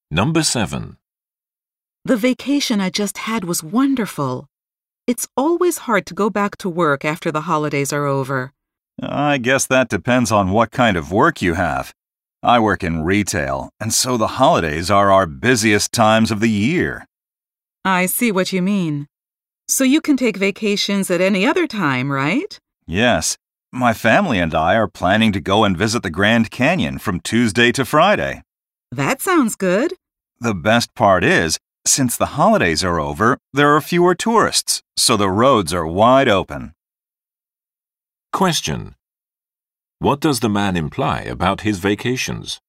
Number 7. The vacation I just had was wonderful. It's always hard to go back to work after the holidays are over. I guess that depends on what kind of work you have. I work in retail, and so the holidays are our busiest times of the year. I see what you mean. So you can take vacations at any other time, right? Yes, my family and I are planning to go and visit the Grand Canyon from Tuesday to Friday. That sounds good. The best part is, since the holidays are over, there are fewer tourists, so the roads are wide open. Question. What does the man imply about his vacations?